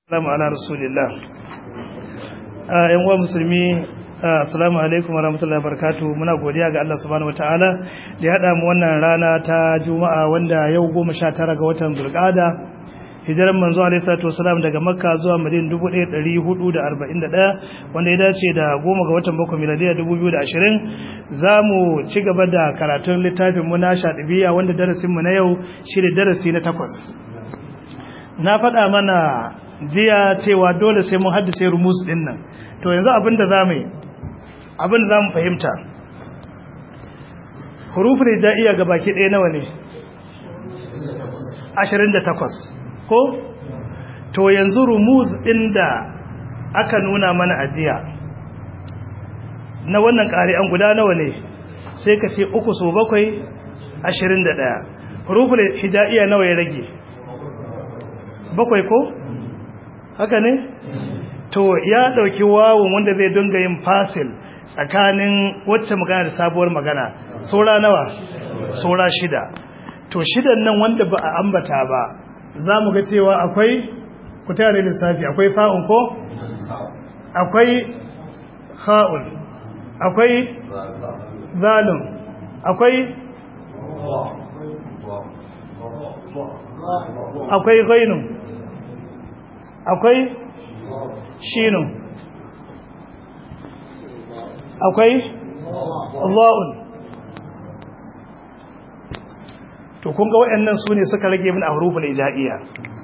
Assalamu ala rasulillah. Yan uwa musulmi, assalamu alaikum wa rahmatullahi wa barakatuh. Muna godiya ga Allah subhanahu wataala da ya haɗa mu wannan rana ta Juma'a wanda yau 19 ga watan Zulqa'ada. Hijiran manzo alaihi salatu wasalam daga Makka zuwa Madina 1441 wanda ya dace da 10 ga watan Bakwai miladiya 2020. Zamu ci gaba da karatun littafin mu na Shatibiya wanda darasin mu na yau shine darasi na 8. Na faɗa mana jiya cewa dole sai mun haddace rumus din nan. To yanzu abinda zamu fahimta, huruful hijaiya gabaki ɗaya nawa ne? 28 ko? To yanzu rumus din da aka nuna mana a jiya na wannan ƙari'an guda nawa ne? Sai ka ce 3 so 7 21. Huruful hijaiya nawa ya rage? 7 ko? Haka ne? To ya dauki wawun wanda zai dinga yin fasil tsakanin wacce magana da sabuwar magana. Saura nawa? Saura 6. To 6 nan wanda ba a ambata ba, za mu ga cewa akwai kutare lissafi, akwai fa'un ko? Akwai ha'un, akwai zalun, akwai ghainun, akwai shinun, akwai Allahun. To kun ga waɗannan su ne suka rage min a huruful hijaiya.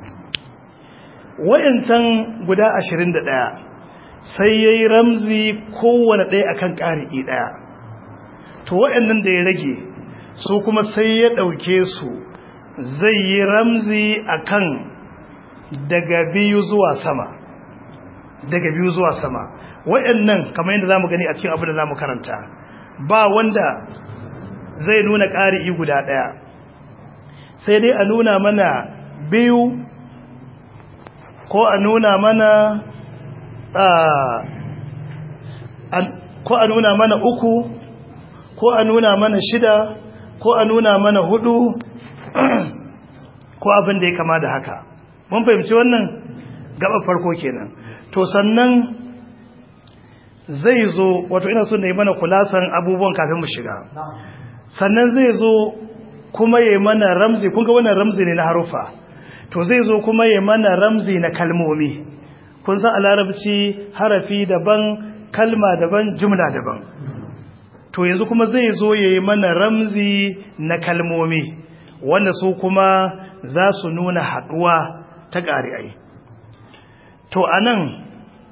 Waɗancan guda 21 sai yayi ramzi kowanne ɗaya akan ƙari'i ɗaya. To waɗannan da ya rage su kuma sai ya ɗauke su zai yi ramzi akan daga 2 zuwa sama. Waɗannan kamar yadda zamu gani a cikin abin da zamu karanta, ba wanda zai nuna ƙari'i guda ɗaya, sai dai a nuna mana 2 ko a nuna mana ko a nuna mana 3 ko a nuna mana 6 ko a nuna mana 4 ko abin da ya kama da haka. Mun fahimci wannan gaba farko kenan. To sannan zai zo, wato ina so na yi mana kulasan abubuwan kafin mu shiga. Sannan zai zo kuma yayi mana ramzi, kun ga wannan ramzi ne na harufa. To zai zo kuma yayi mana ramzi na kalmomi. Kun san a larabci harafi daban, kalma daban, jumla daban. To yanzu kuma zai zo yayi mana ramzi na kalmomi wanda su kuma za su nuna haduwa ta ƙari'ai. To anan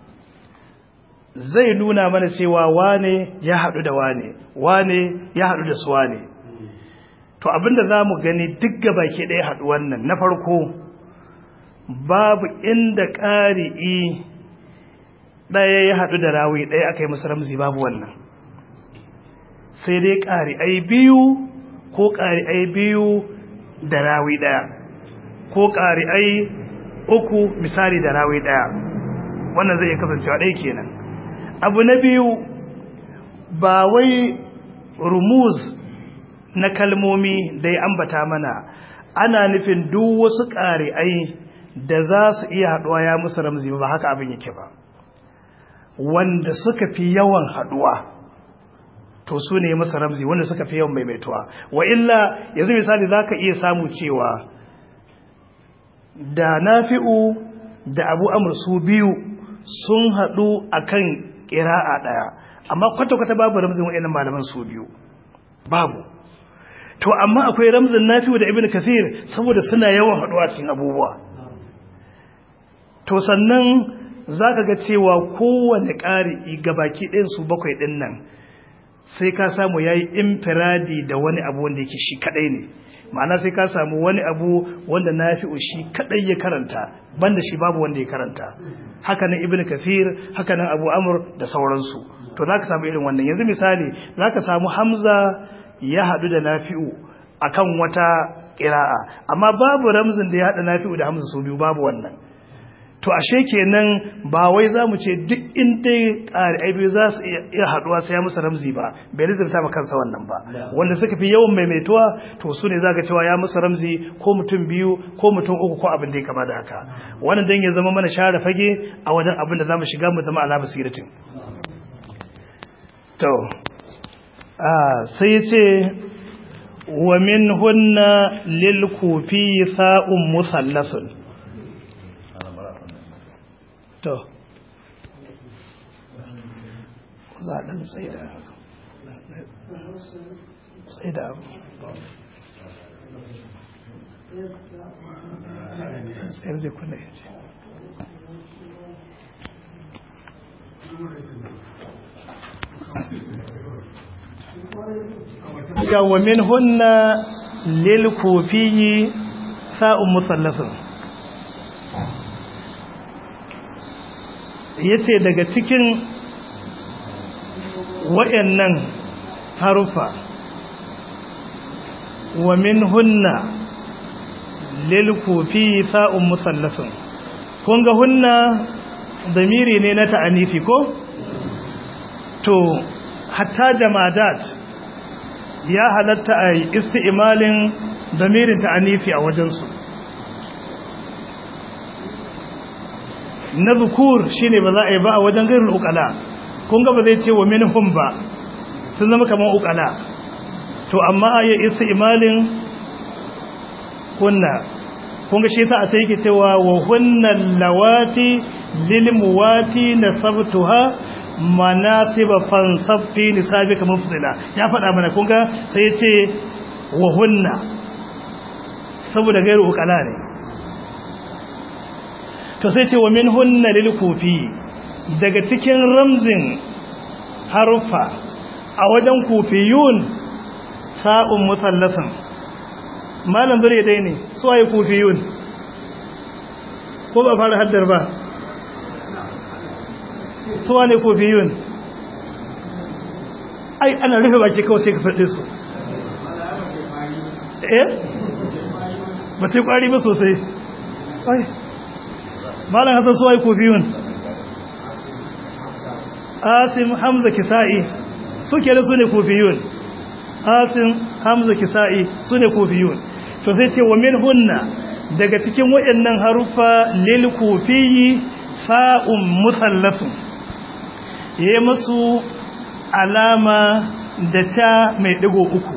zai nuna mana cewa wane ya haɗu da wane ya haɗu da su wane. To abinda za mu gani duk gabaki ɗaya haɗu wannan, na farko babu inda ƙari'i ɗaya ya haɗu da rawi ɗaya aka yi masa ramzi, babu wannan. Sai dai ƙari'ai 2 ko ƙari'ai 2 da rawi ɗaya, ko ƙari'ai 3 misali da rawi ɗaya. Wannan zai kasancewa ɗaya kenan. Abu na biyu, ba wai rumuz na kalmomi da ya ambata mana ana nufin duk wasu ƙari'ai da za su iya haɗuwa ya musu ramzi ba haka abin yake ba. Wanda suka fi yawan haɗuwa to su ne musu ramzi, wanda suka fi yawan maimaituwa. Wa illa yanzu misali za ka iya samu cewa da Nafi'u da Abu Amr su biyu sun haɗu akan ƙira'a ɗaya, amma kwata-kwata babu ramzin waɗannan malaman su biyu, babu. To amma akwai ramzin Nafi'u da Ibn Kathir saboda suna yawan haɗuwa cikin abubuwa. To sannan zaka ga cewa kowanne ƙari'i gabaki ɗayan su 7 ɗin nan sai ka samu yayi infiradi da wani abu wanda yake shi kadai ne. Ma'ana sai ka samu wani abu wanda Nafi'u shi kadai ya karanta, banda shi babu wanda ya karanta. Haka nan Ibn Kathir, haka nan Abu Amr da sauransu. To zaka samu irin wannan. Yanzu misali zaka samu Hamza ya hadu da Nafi'u akan wata qira'a, amma babu ramzin da ya hada Nafi'u da Hamza su biyu, babu wannan. to ashe kenan ba wai za mu ce duk inda ƙari'ai biyu za su iya haɗuwa sai ya musu ramzi ba bai lizarta ma kansa wannan ba wanda suka fi yawan maimaituwa to su ne za ka cewa ya musu ramzi ko mutum biyu ko mutum uku ko abin da ya kama da haka wannan dan ya zama mana share fage a wajen abin da za mu shiga mu zama ala basiratin to sai ya ce wa min hunna lil kufi sa'un musallasun to za a ɗan tsaida abu tsayar zai kuna yace wa min hunna lil kufiyi sa'un musallasun yace daga cikin wayannan harufa wa min hunna lil kufi sa'un musallasun kun ga hunna damiri ne na ta'anifi ko to hatta jamadat ya halatta ai isti'malin damirin ta'anifi a wajensu na zukur shine ba za a yi ba a wajen gairin ukala kun ga ba zai ce wa minhum ba sun zama kamar ukala to amma a yi isti'malin kunna kun ga shi ta a sai yake cewa wa hunnan lawati lil muwati nasabtuha manasiba fansabti nisabika mufdila ya faɗa mana kun ga sai ya ce wa hunna saboda gairu ukala ne to sai ce wa min hunna lil kufi daga cikin ramzin harufa a wajen kufiyun sa'un musallasan malam zure dai ne su waye kufiyun ko ba fara haddar ba su wane kufiyun ai ana rufe baki kawai sai ka faɗe su ba ta kwari ba sosai ai malam hasan su waye kufiyun asim hamza kisa'i suke da su ne kufiyun asim hamza kisa'i su ne kufiyun to sai ce wa min hunna daga cikin waɗannan harufa lil kufiyi sa'un musallasun yayi musu alama da ta mai digo uku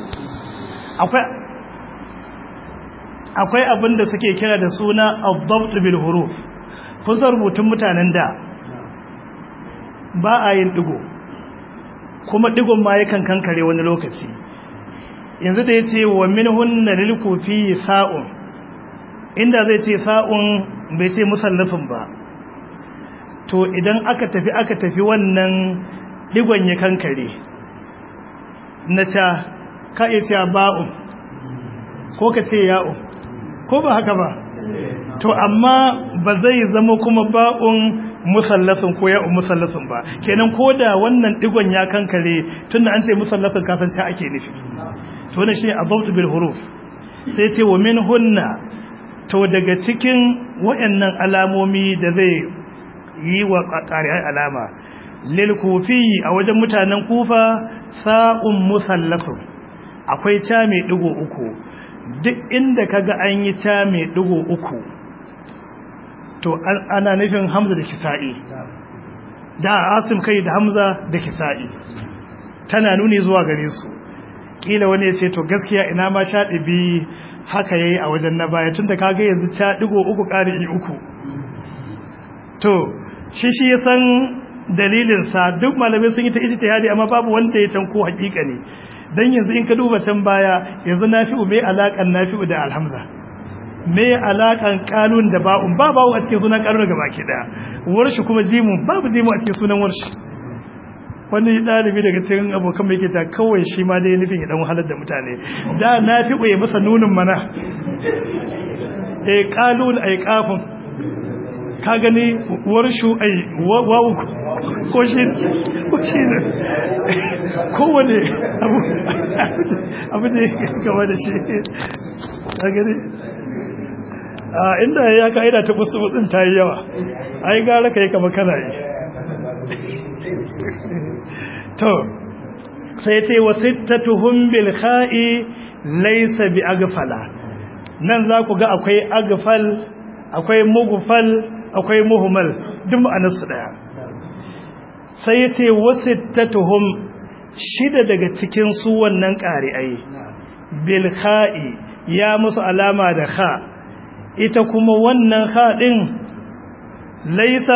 akwai abin da suke kira da suna ad-dabt bil huruf kun san rubutun mutanen da ba a yin digo kuma digon ma yakan kankare wani lokaci yanzu da yace wa minhunna lil kufi sa'un inda zai ce sa'un bai ce musallafin ba to idan aka tafi wannan digon ya kankare na ca ka iya cewa ba'un ko ka ce ya'un ko ba haka ba to amma ba zai zama kuma ba'un musallafin ko ya'un musallafin ba kenan ko da wannan digon ya kankare tunda an ce musallafin kasance ake nufi to wannan shi adabtu bil huruf sai ce wa min hunna to daga cikin wayannan alamomi da zai yi wa qari'ai alama lil kufi a wajen mutanen kufa sa'un musallafin akwai ca mai digo uku duk inda kaga an yi ca mai digo uku to ana nufin hamza da kisa'i da asim kai da hamza da kisa'i tana nuni zuwa gare su kila wani ya ce to gaskiya ina ma sha ɗibi haka yayi a wajen na baya tunda kaga yanzu ca digo uku ƙari'i uku to shi ya san dalilin sa duk malamai sun yi ta ijtihadi amma babu wanda ya can ko hakika ne dan yanzu in ka duba can baya yanzu nafi'u mai alakan nafi'u da alhamza mai alakan qalun da ba'un ba bawo a cikin sunan qalun gaba ki daya warshi kuma jimun babu jimu a cikin sunan warshi wani dalibi daga cikin abokan mai kita kawai shi ma dai nufin ya dan wahalar da mutane da nafi'u ya masa nunin mana qalun ay qafun ka gani warshu ai wawu ko shi ne kowane abu ne gaba da shi ka gani inda ya ka'ida ta musu ta yi yawa ai gara ka yi kama kana yi to sai ce wa sittatuhum bil kha'i laysa bi aghfala nan za ku ga akwai aghfal akwai mughfal akwai muhmal duk ma'anar su daya sai yace wa sittatuhum shida daga cikin su wannan qari'ai bil kha'i ya musu alama da kha ita kuma wannan kha din laysa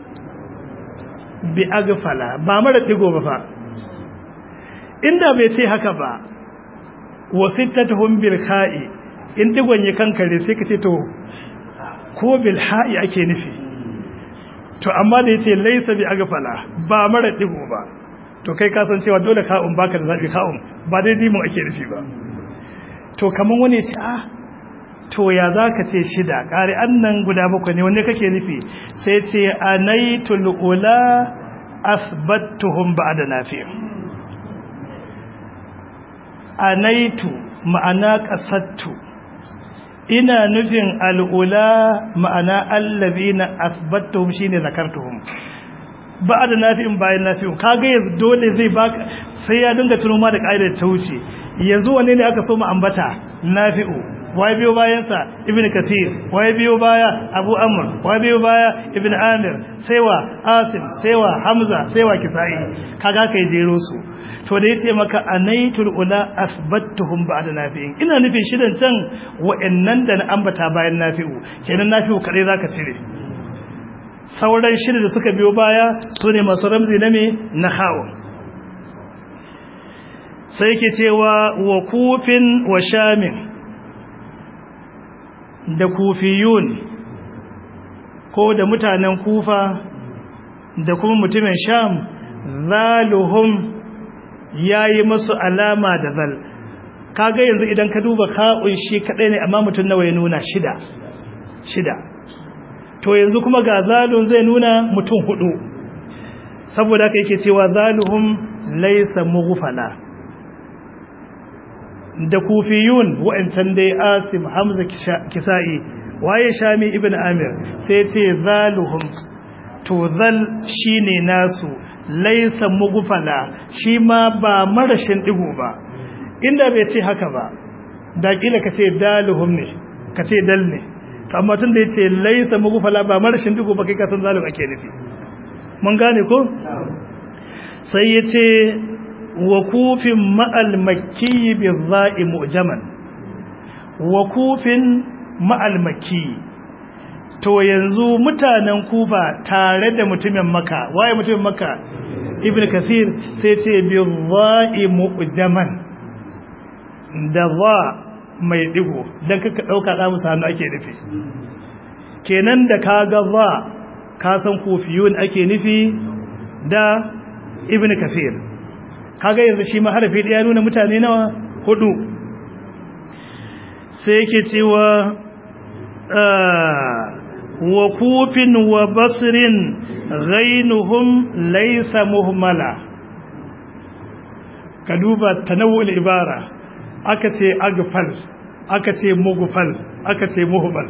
bi aghfala ba mara digo ba fa inda bai ce haka ba wasittatuhum bil kha'i in digon ya kankare sai ka ce to ko bil ha'i ake nufi to amma da yace laysa bi aghfala ba mara digo ba to kai ka san cewa dole ka'un baka da zabi ka'un ba dai dimu ake nufi ba to kaman wani ce to ya zaka ce shida kare annan guda bakwai ne wanne kake nufi sai ce anaitul ula athbattuhum ba'da nafi' anaitu ma'ana qasattu ina nufin al'ula ma'ana allazina athbattuhum shine zakartuhum ba'da nafi'in bayan nafi'un kaga yanzu dole zai baka sai ya dinga tuno ma da kaidar ta wuce yanzu wanne ne aka so mu ambata nafi'u wai biyo bayan sa ibnu kathir wai biyo baya abu amr wai biyo baya ibnu amir saiwa asim saiwa hamza saiwa kisai kaga kai jero su to da yace maka anaitul ula asbattuhum ba'da nafi'in ina nufin shidan can wa'annan da na ambata bayan nafi'u kenan nafi'u kadai zaka cire sauran shida da suka biyo baya sune masu ramzi na me na khawo sai yake cewa wa kufin wa shamin da kufiyun ko da mutanen kufa da kuma mutumin sham zaluhum yayi musu alama da zal kaga yanzu idan ka duba kha'un shi kadai ne amma mutun nawa ya nuna shida to yanzu kuma ga zalun zai nuna mutun hudu saboda haka yake cewa zaluhum laysa mughfala da kufiyun wa'ancan dai asim hamza kisa'i waye shami ibn amir sai ce zaluhum to zal shine nasu laysa mughfala shi ma ba marashin digo ba inda bai ce haka ba da kila kace daluhum ne kace dal ne to amma tunda yace laysa mughfala ba marashin digo ba kai ka san zalim ake nufi mun gane ko sai yace wa kufin ma'al makki bi dha'i mu'jaman wa kufin ma'al makki to yanzu mutanen kufa tare da mutumin maka waye mutumin maka ibn kathir sai ce bi dha'i mu'jaman da dha mai digo dan kaka dauka da musu hannu ake nufi kenan da kaga dha ka san kufiyun ake nufi da ibn kathir kaga yanzu shi ma harafi da ya nuna mutane nawa hudu sai yake cewa wa kufin wa basrin ghainuhum laysa muhmala ka duba tanawul ibara aka ce agfal aka ce mughfal aka ce muhmal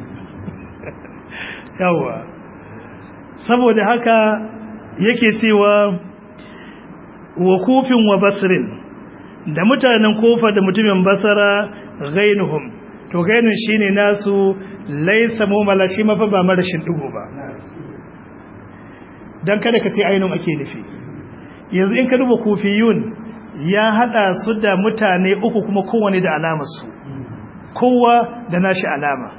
yawa saboda haka yake cewa wa kufin wa basrin da mutanen kofa da mutumin basara ghainuhum to gainin shine nasu laysa mumala shi mafa ba marashin dugo ba dan kada ka ce ainun ake nufi yanzu in ka duba kufiyun ya hada su da mutane uku kuma kowanne da alamar su kowa da nashi alama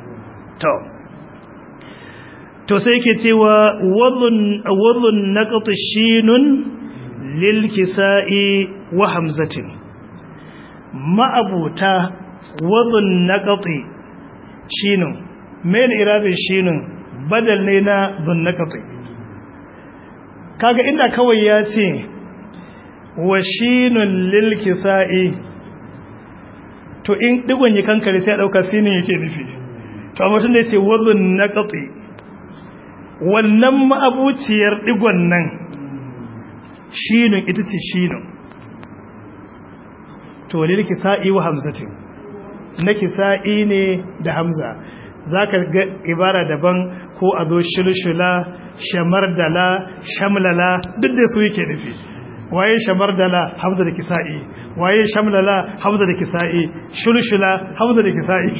to sai yake cewa wadhun naqat shinun lil kisa'i wa hamzatin ma'abuta wadhun naqati shinun mai irabin shinun badal ne na dhun naqati kaga inda kawai ya ce wa shinun lil kisa'i to in digon yi kankare sai a dauka sinin yake nufi to amma tun da yace wadhun naqati wannan ma'abuciyar digon nan shinun ita ce shinun to lil kisa'i wa hamzatin na kisa'i ne da hamza zaka ga ibara daban ko a zo shulshula shamardala shamlala duk da su yake nufi waye shamardala hamza da kisa'i waye shamlala hamza da kisa'i shulshula hamza da kisa'i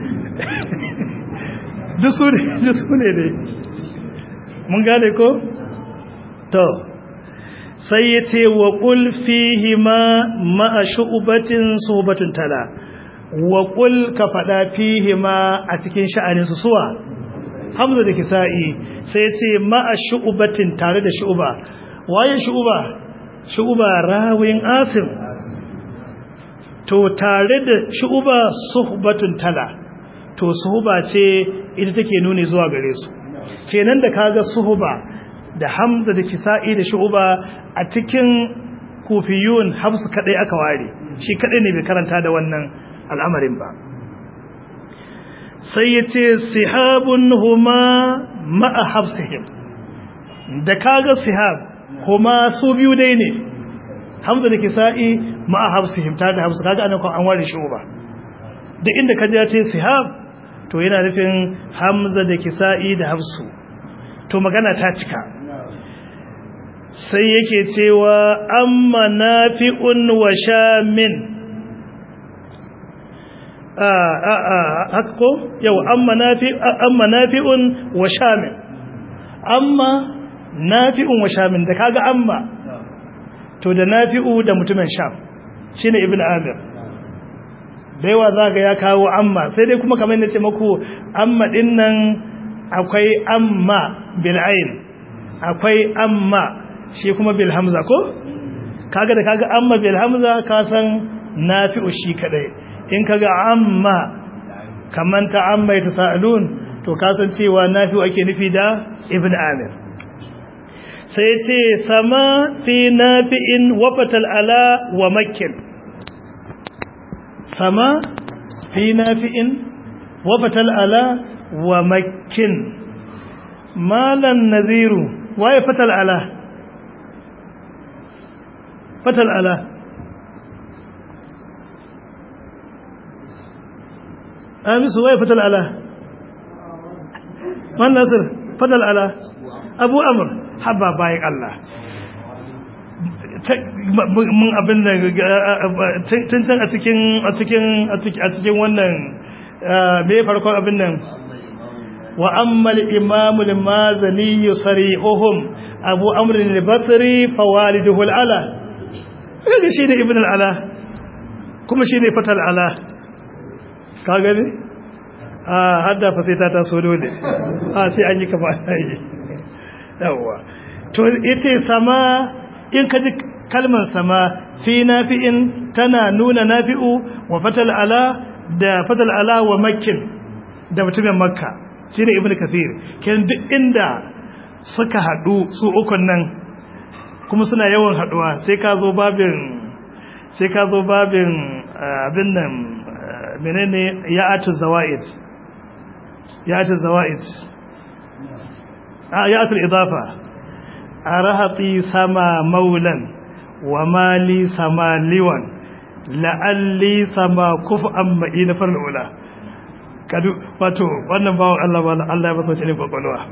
duk su ne dai mun gane ko to sai yace wa qul fihi ma shu'batin suhbatun tala wa qul ka fada fihi ma a cikin sha'anin su suwa hamza da kisa'i sai yace ma shu'batin tare da shu'ba waye shu'ba rawin asim to tare da shu'ba suhbatun tala to suhuba ce ita take nuni zuwa gare su kenan da kaga suhuba da hamza da kisa'i da shu'ba a cikin kufiyun hafsu kadai aka ware shi kadai ne bai karanta da wannan al'amarin ba sai yace sihabun huma ma'a hafsihim da kaga sihab huma su biyu dai ne hamza da kisa'i ma'a hafsihim tare da hafsu kaga anan an ware shu'ba da inda kaje ya ce sihab to yana nufin hamza da kisa'i da hafsu to magana ta cika sai yake cewa amma nafi'un wa shamin hakko yau amma nafi'un wa shamin amma nafi'un wa shamin da kaga amma to da nafi'u da mutumin sham shine ibn amir da yawa zaga ya kawo amma sai dai kuma kamar nace muku amma din nan akwai amma bil ain akwai amma shi kuma bil hamza ko kaga da kaga amma bil hamza ka san nafi'u shi kadai in kaga amma kaman ta amma yatasaalun to ka san cewa nafi'u ake nufi da ibn amir sai ce sama fi nafi'in wa fatal ala wa makkin sama fi nafi'in wa fatal ala wa makkin malan naziru waye fatal ala amisu waye fatal ala man nasir fatal ala abu amr haba bayan Allah mun abin da tun a cikin wannan me farkon abin nan wa amma al-imam al-mazani yusrihuhum abu amr al-basri fawaliduhu al-ala kaga shi da ibn al-ala kuma shi ne fatal ala ka gani hadda fa sai ta taso dole sai an yi kafa yi yawa to yace sama in ka ji kalmar sama fi nafi'in tana nuna nafi'u wa fatal ala da fatal ala wa makkin da mutumin makka shine ibnu kathir ken duk inda suka hadu su ukun nan kuma suna yawan haduwa sai ka zo babin abin nan menene ya'atu zawaid ya'atu idafa arahati sama maulan wa mali sama liwan la'alli sama kuf'an ma'ina far'ula kadu wato wannan bawo Allah ya masa cikin kokolwa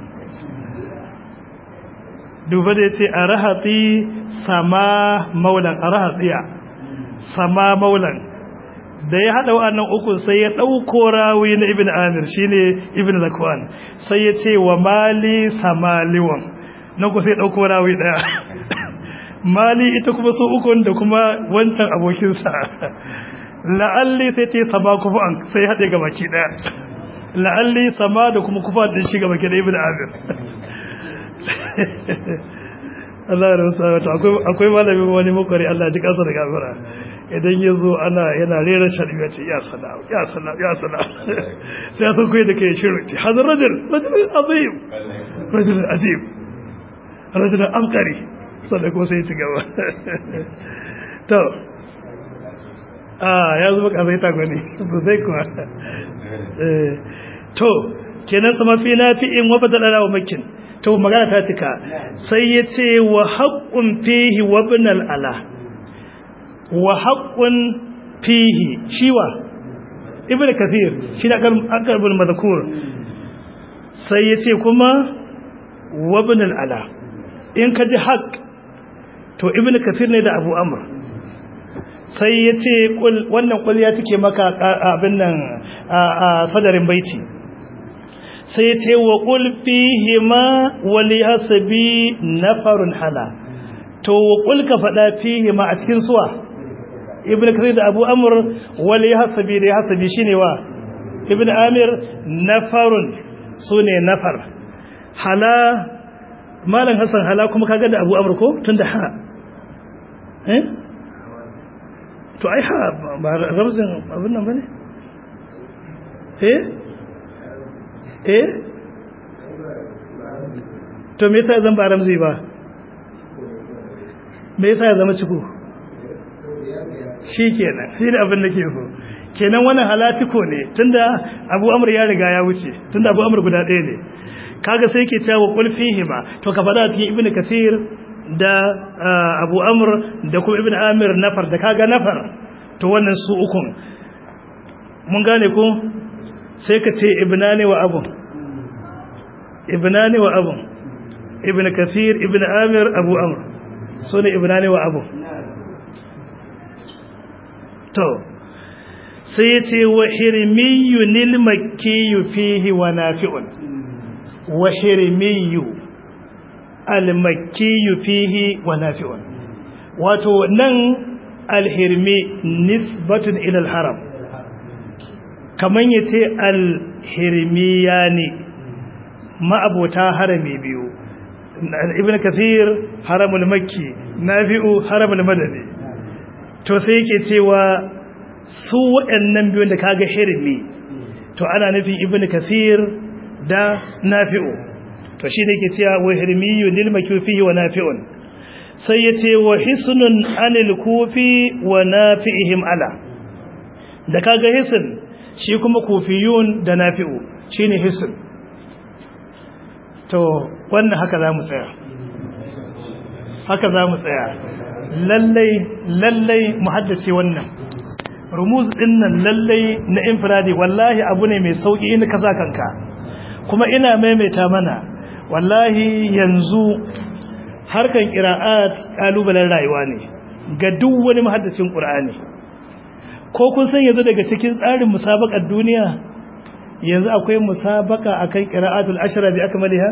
duba da yace arahati sama maulan arahatiya sama maulan da ya hada wannan uku sai ya dauko rawi na ibn amir shine ibn zakwan sai ya ce wa mali sama liwan nan ku sai dauko rawi daya mali ita kuma su ukun da kuma wancan abokin sa la'alli sai ce sama kufa sai hade ga baki daya la'alli sama da kuma kufa din shi ga baki da ibn amir Allah ya rusa akwai malami wani mukari Allah ji kansa da gafara idan yazo yana rera shari'a ce ya salam sai sun koyi da kai shiru ce hadar rajul azim rajul azim rajul amqari sai ko sai ci gaba to ya zo ka zai ta gani ba zai kuwa to kenan sama fi nafi'in wa badala wa makkin to magana ta cika sai ya ce wa haqqun fihi wa ibnal ala wa haqqun fihi ciwa ibn kathir shi ne aqrabul madhkur sai yace kuma wa ibn al-ala in kaji haq to ibn kathir ne da abu amr sai yace wannan kul ya take maka abin nan a sadarin baiti sai yace wa qul fihi ma wali hasbi nafarun hala to wa qul ka fada fihi ma a cikin suwa ibn kathir da abu amr wali hasbi da hasbi shine wa ibn amir nafarun sune nafar hala malam hasan hala kuma kaga da abu amr ko tunda ha to ai ha ba ramzin abin nan bane to me yasa zan ba ramzi ba me yasa ya zama ciko shikenan shi ne abin da ke so kenan wannan halatiko ne tunda abu amr ya riga ya wuce tunda abu amr guda ɗaya ne kaga sai yake cewa qul fihi ma to ka fada cikin ibnu kathir da abu amr da kuma ibnu amir nafar da kaga nafar to wannan su ukun mun gane ko sai ka ce ibnani wa abun ibnu kathir ibnu amir abu amr sune ibnani wa abun to sai yace wa hirmiyyu lil makki fihi wa nafi'un wa hirmiyyu al makki fihi wa nafi'un wato nan al hirmi nisbatun ila al haram kaman yace al hirmiyani ma'abota harami biyu ibn kathir haramul makki nafi'u haramul madani to sai yake cewa su waɗannan biyun da kaga hirmi to ana nufin ibn kathir da nafi'u to shine yake cewa wa hirmiyyu lil makufi wa nafi'un sai yace wa hisnun anil kufi wa nafi'ihim ala da kaga hisn shi kuma kufiyun da nafi'u shine hisn to wannan haka zamu tsaya lallai mu haddace wannan rumuz din nan lallai na infiradi wallahi abu ne mai sauki in ka sa kanka kuma ina maimaita mana wallahi yanzu harkan qira'at kalubalen rayuwa ne ga duk wani muhaddicin qur'ani ko kun san yanzu daga cikin tsarin musabaqar duniya yanzu akwai musabaka akan qira'atul ashra bi akmaliha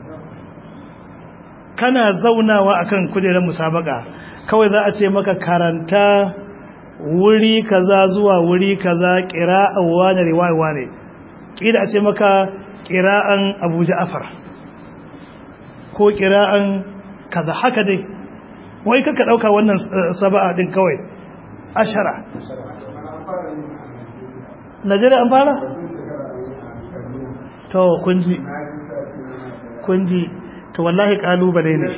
kana zaunawa akan kujerar musabaka kawai za a ce maka karanta wuri kaza zuwa wuri kaza qira'an wani riwaya wani kila a ce maka qira'an Abu Ja'far ko qira'an kaza haka dai wai kaka dauka wannan saba'a din kawai ashara Najeriya an fara to kunji to wallahi kalubale ne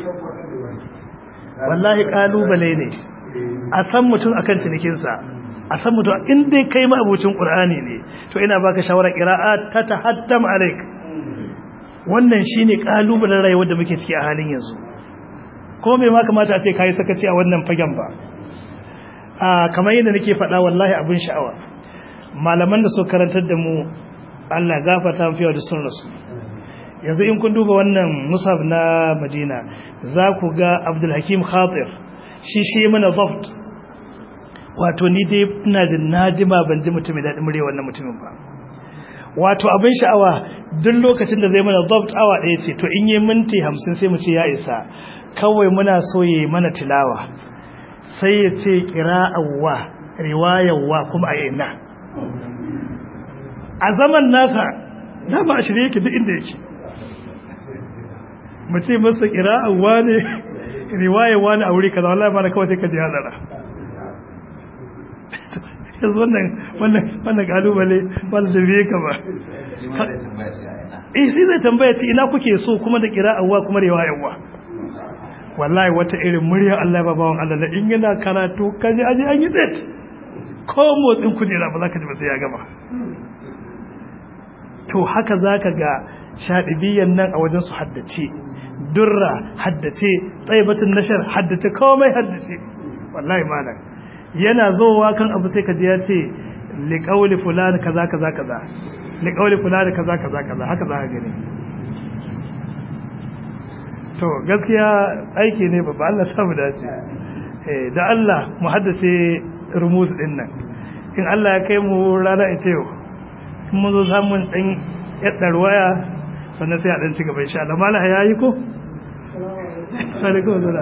a san mutum akan cinikinsa a san mutum in dai kai ma abucin qur'ani ne to ina baka shawara qira'at ta tahattam alaik wannan shine kalubalen rayuwar da muke ciki a halin yanzu kuma bai ma kamata a ce kai sakaci a wannan fagen ba kamar yadda nake faɗa wallahi abin sha'awa malaman da su karantar da mu Allah gafarta mu fiye da sunnasu yanzu in kun duba wannan musab na Madina za ku ga Abdul Hakim Khatir shi mana zabt wato ni dai ina da najima ban ji mutum da mure wannan mutumin ba wato abin sha'awa duk lokacin da zai mana zabt awa ɗaya ce to in yi minti 50 sai mu ce ya isa kawai muna so yayi mana tilawa sai ya ce qira'awa riwayawa kuma a ina a zaman nasa da ba a shirye yake duk inda yake mu ce masa qira'awa ne riwayawa ne a wuri kaza wallahi ba na kawai sai ka ji hadara yanzu wannan kalubale wanda da biye ka ba sai zai tambaya ta ina kuke so kuma da qira'awa kuma riwayawa wallahi wata irin murya Allah ba bawon Allah da in yana karatu kaje aje an yi tsit ko motsin kujera ba za ka ji ba sai ya gama to haka zaka ga shadibiyan nan a wajen su haddace durra haddace tsaibatun nashar haddace komai haddace wallahi malam yana zowa kan abu sai ka ji ya ce liqauli fulan kaza kaza kaza liqauli fulan kaza kaza kaza haka za ka gani to gaskiya aiki ne babba Allah samu dace da Allah mu haddace rumuz din nan in Allah ya kai mu rana ita yau in mun zo samun dan yaddar waya sannan sai a dan ci gaba insha Allah malaha yayi ko alaikum